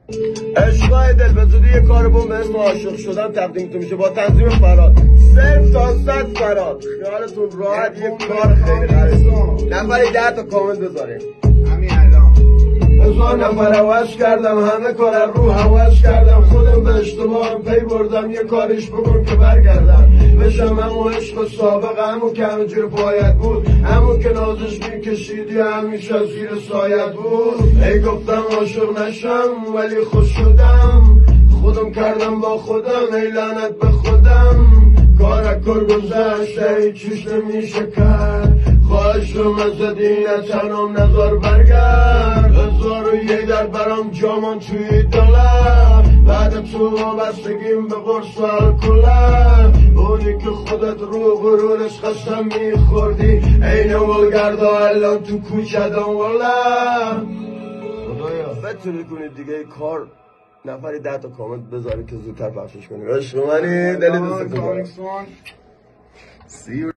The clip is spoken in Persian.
عشقای دل به زودی یه کار بوم به اسم عاشق شدن تقدیمتون میشه با تنظیم فراد 0 تا 100 فراد. خیالتون راحت یه کار خیلی غریب. نفری 10 تا کامنت بذاریم همین الان 1000 نفر هوش کردم، همه کار رو هوش کردم، خودم به اشتباهم پی بردم، یه کاریش بکن که برگردم بشم همون عشق سابق، همون که همینجور باید بود، همون که نازش میکشیدی همیشه زیر سایت بود. ای گفتم عاشق نشم ولی خوش شدم، خودم کردم با خودم، ای لعنت به خودم. کار گذشته هیچیش نمیشه کرد، خواهش رو مزدی نتنم نظر برگرد. 1001 در برام جامان توی دلم، بعد تو وابستگیم به قرص و الکلم، اونی که خودت رو غرورش قسم میخوردی، این ولگردا الان تو کوچه دنبالم. خدایا بتونی کنید دیگه ای کار نفری 10 تا کامنت بذاره که زودتر پخشش کنیم. عشق منی دلی دوست کنم.